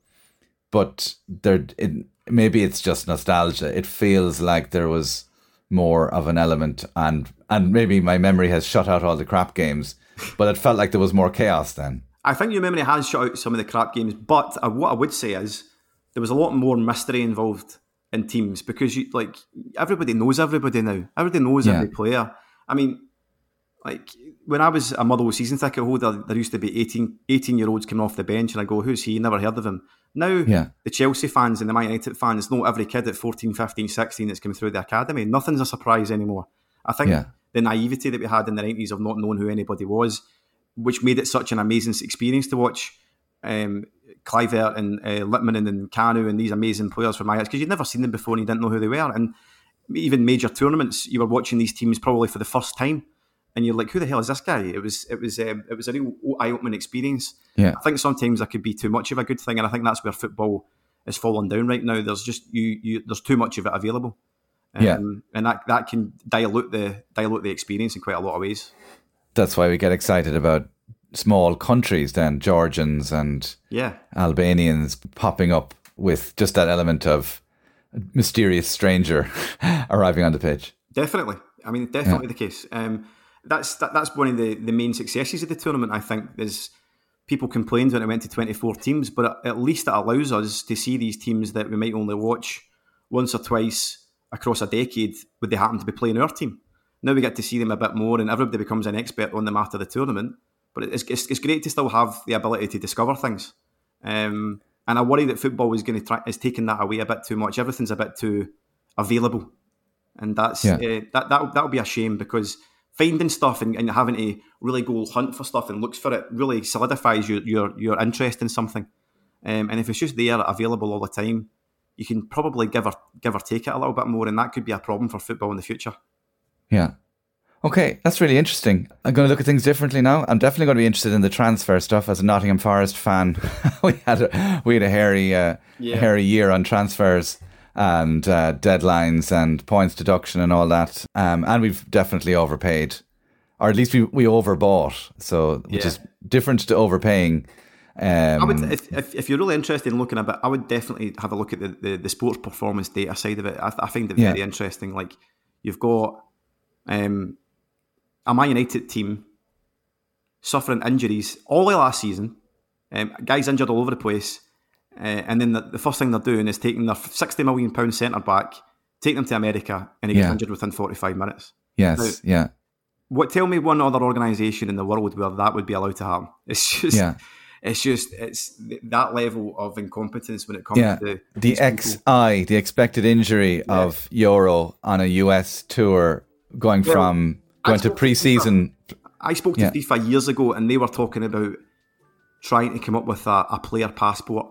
B: but there it, maybe it's just nostalgia. It feels like there was more of an element, and and maybe my memory has shut out all the crap games, but it felt like there was more chaos then.
C: I think your memory has shut out some of the crap games, but uh, what I would say is there was a lot more mystery involved in teams, because you like everybody knows everybody now. Everybody knows
B: Yeah.
C: every player. I mean, like when I was a Motherwell season ticket holder, there used to be eighteen, eighteen year olds coming off the bench, and I go, "Who's he? Never heard of him." Now,
B: Yeah.
C: the Chelsea fans and the Man United fans know every kid at fourteen, fifteen, sixteen that's coming through the academy. Nothing's a surprise anymore. I think
B: Yeah.
C: the naivety that we had in the nineties of not knowing who anybody was, which made it such an amazing experience to watch um, Kluivert and uh, Litmanen and Kanu and these amazing players from Ajax, because you'd never seen them before and you didn't know who they were. And even major tournaments, you were watching these teams probably for the first time, and you're like, "Who the hell is this guy?" It was it was um, it was a real eye-opening experience.
B: Yeah.
C: I think sometimes that could be too much of a good thing, and I think that's where football is falling down right now. There's just you, you there's too much of it available, um,
B: Yeah.
C: and that, that can dilute the dilute the experience in quite a lot of ways.
B: That's why we get excited about small countries then, Georgians and
C: Yeah,
B: Albanians popping up with just that element of mysterious stranger arriving on the pitch.
C: definitely. I mean, definitely the case. Um, that's that, that's one of the, the main successes of the tournament. I think is people complained when it went to twenty-four teams, but at least it allows us to see these teams that we might only watch once or twice across a decade when they happen to be playing our team. Now we get to see them a bit more, and everybody becomes an expert on them after the tournament. But it's it's, it's great to still have the ability to discover things. Um, and I worry that football is going to try is taking that away a bit too much. Everything's a bit too available, and that's
B: Yeah.
C: uh, that that that would be a shame, because finding stuff and, and having to really go hunt for stuff and look for it really solidifies your your, your interest in something. Um, and if it's just there available all the time, you can probably give or give or take it a little bit more, and that could be a problem for football in the future.
B: Yeah. Okay, that's really interesting. I'm going to look at things differently now. I'm definitely going to be interested in the transfer stuff as a Nottingham Forest fan. we had a, we had a hairy, uh,
C: Yeah.
B: a hairy year on transfers and uh, deadlines and points deduction and all that. Um, and we've definitely overpaid, or at least we, we overbought. So, which
C: Yeah.
B: is different to overpaying. Um,
C: I would, if, if if you're really interested in looking at it, I would definitely have a look at the, the, the sports performance data side of it. I, I find it
B: Yeah.
C: very interesting. Like, you've got um, a Man United team suffering injuries all of last season, um, guys injured all over the place, uh, and then the, the first thing they're doing is taking their sixty million pound centre back, take them to America, and he gets
B: Yeah.
C: injured within forty-five minutes.
B: yes, yeah,
C: What? Tell me one other organisation in the world where that would be allowed to happen. It's just,
B: yeah.
C: it's just, it's th- that level of incompetence when it comes
B: Yeah,
C: to
B: the
C: these
B: X
C: people.
B: I, the expected injury of Euro on a U S tour, going
C: Well,
B: from
C: I
B: going to
C: spoke to
B: pre-season.
C: I spoke to
B: Yeah.
C: FIFA years ago, and they were talking about trying to come up with a, a player passport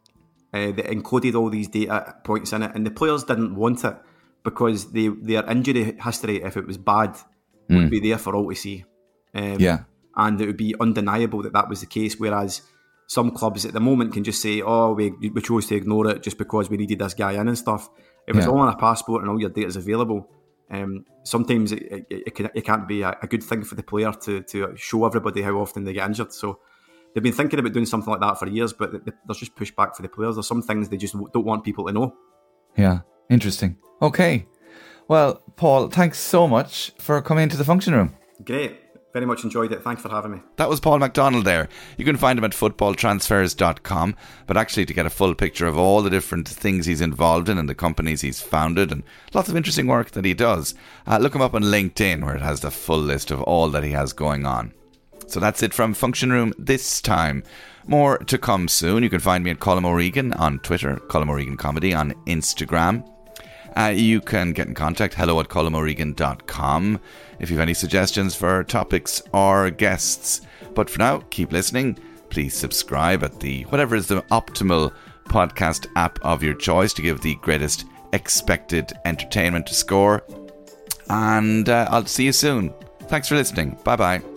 C: uh, that included all these data points in it, and the players didn't want it because they, their injury history, if it was bad, would be there for all to see. Um,
B: Yeah,
C: and it would be undeniable that that was the case, whereas some clubs at the moment can just say, oh, we, we chose to ignore it just because we needed this guy in and stuff. If it's
B: Yeah.
C: all on a passport and all your data is available, um, sometimes it, it, it, can, it can't be a, a good thing for the player to, to show everybody how often they get injured. So they've been thinking about doing something like that for years, but th- th- there's just pushback for the players. There's some things they just w- don't want people to know.
B: yeah, interesting. Okay, well, Paul, thanks so much for coming into the function room.
C: Great. Very much enjoyed it. Thanks for having me.
B: That was Paul McDonald there. You can find him at football transfers dot com, but actually to get a full picture of all the different things he's involved in and the companies he's founded and lots of interesting work that he does, uh, look him up on LinkedIn, where it has the full list of all that he has going on. So that's it from Function Room this time. More to come soon. You can find me at Colm O'Regan on Twitter, Colm O'Regan Comedy on Instagram. Uh, you can get in contact, hello at colm o'regan dot com, if you have any suggestions for topics or guests. But for now, keep listening. Please subscribe at the whatever is the optimal podcast app of your choice to give the greatest expected entertainment score. And uh, I'll see you soon. Thanks for listening. Bye bye.